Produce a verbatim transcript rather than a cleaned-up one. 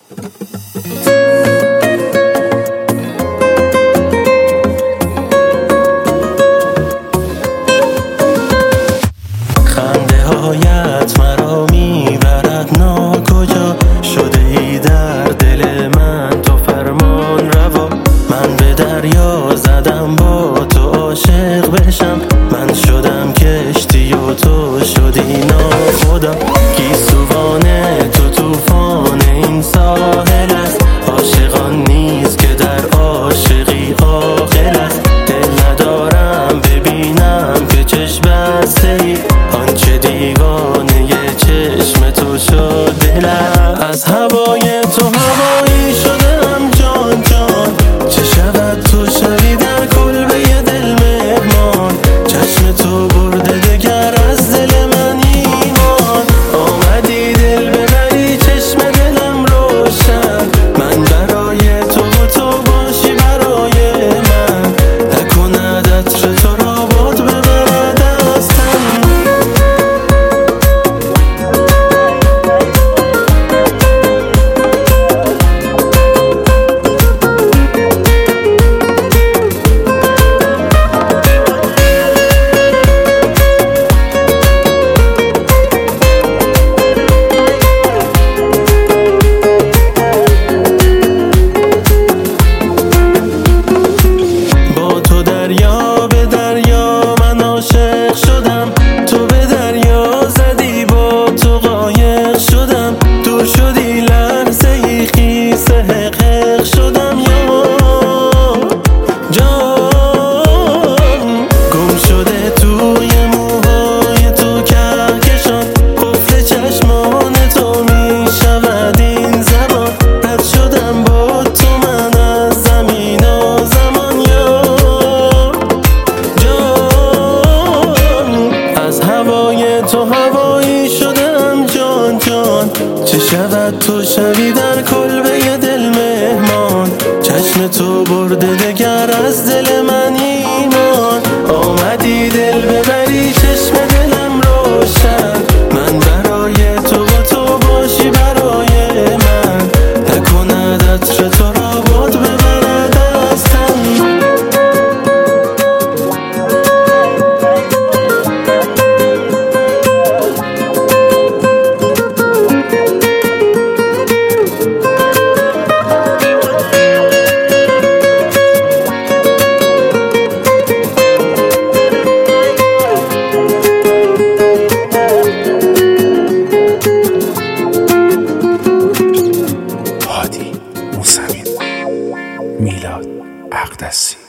خنده هایت مرا میبرد ناکجا، شده ای در دل من تو فرمان روا. من به دریا زدم با تو عاشق بشم، من شدم کشتی و تو شدی ناخدا. گیسوان تو طوفان این ساحل است، عاشقان نیست که در عاشقی عاقل است. دل ندارم ببینم که چشم بسته ای، آنچه دیوانه چشم تو شد دلم. از هوای تو هوایی شدم جان جان، چه شود تو شوی در کلبه دل مهمان. چشم تو برده دگر از دل من ایمان، آمدی دل ببری چشم دلم روشن. من برای تو و تو باشی برای من، نکند عطر تو را باد ببرد از تن. دریا به دریا من عاشق شدم، تو به دریا زدی با تو قایق شدم. دور شدی لحظه ای خیس حق حق شدم یا جان. گم شده توی موهای تو کهکشان، قفل چشمان تو می شود این زبان. رد شدم با تو من از زمین و زمان یا تو هوایی شدم جان جان. چه شود تو شوی در کلبه دل مهمان، چشم تو برده دگر از دل من ایمان. آمدی دل ببری چشم دلم روشن، من برای تو و تو باشی برای من، نکند عطر تو را باد ببرد از تن. هادی موسوی، میلاد اقدسی.